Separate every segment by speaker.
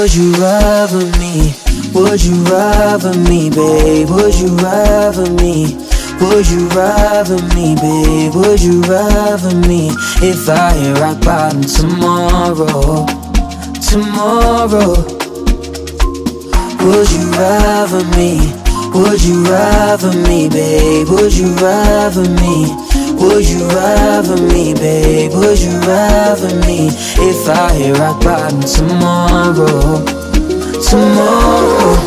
Speaker 1: Would you rather me? Would you rather me, babe? Would you rather me? Would you rather me, babe? Would you rather me if I hit rock bottom tomorrow? Tomorrow. Would you rather me? Would you rather me, babe? Would you rather me? Would you rather me, babe? Would you rather me if I hit rock bottom tomorrow? Tomorrow.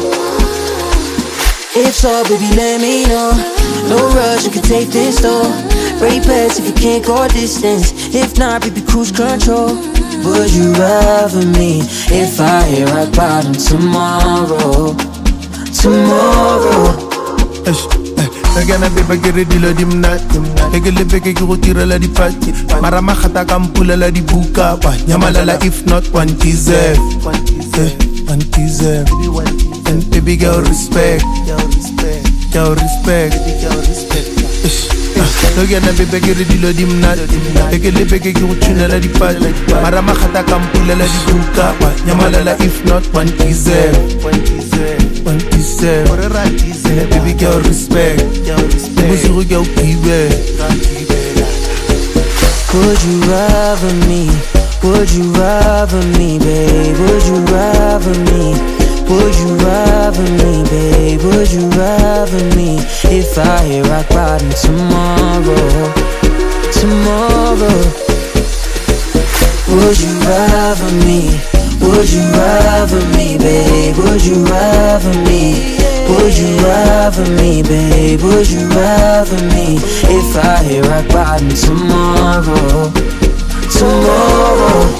Speaker 1: If so, baby, let me know. No rush, you can take this though. Break pads if you can't go distance. If not, baby, cruise control. Would you rather me if I hit rock bottom tomorrow? Tomorrow.
Speaker 2: Nagana beba ke re dilo di mnate ke le beke ke go tirela di party mara magata ka mpula la di buka ba nyamalala if not one deserve one deserve and baby girl respect girl respect Nagana beba ke re dilo di mnate ke le beke ke go tunela di party mara magata ka mpula la di buka ba nyamalala if not one deserve one deserve baby girl respect Would
Speaker 1: you rather me? Would you rather me, babe? Would you rather me? Would you rather me, babe? Would you rather me if I hit rock bottom tomorrow? Tomorrow. Would you rather me? Would you rather me, babe? Would you rather me? Would you rather me, babe? Would you rather me if I hit rock bottom tomorrow? Tomorrow.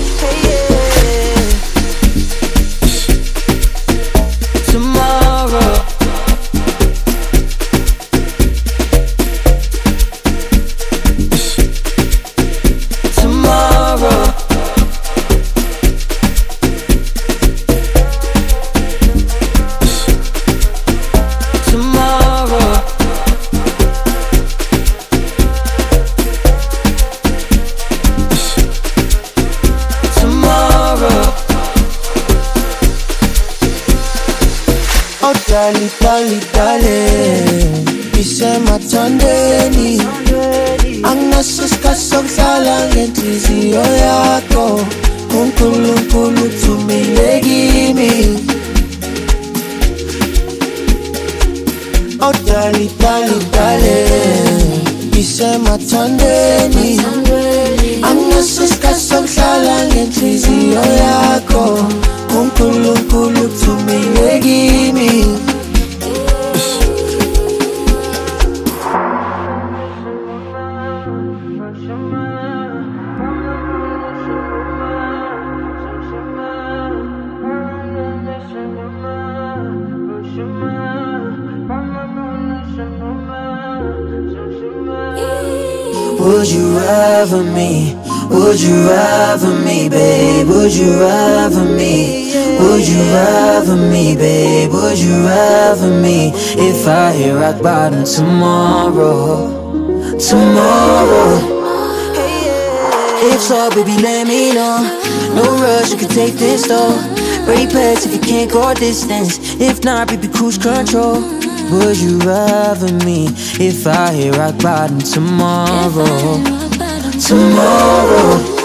Speaker 1: Tomorrow. Tomorrow.
Speaker 2: Oh, darling, darling, darling Isema thandeni Anginasisika sokuhlala ngenhliziyo yakho uNkulunkulu uthumile kimi Oh, darling, darling, darling Isema thandeni Anginasisika sokuhlala ngenhliziyo yakho uNkulunkulu uthumile kimi
Speaker 1: Would you rather me? Would you rather me, babe? Would you rather me? Would you rather me, babe? Would you rather me if I hit rock bottom tomorrow? Tomorrow. If so, baby, let me know. No rush, you can take this though. Break pads if you can't go distance. If not, baby, cruise control. Would you rather me if I hit rock bottom tomorrow? Tomorrow.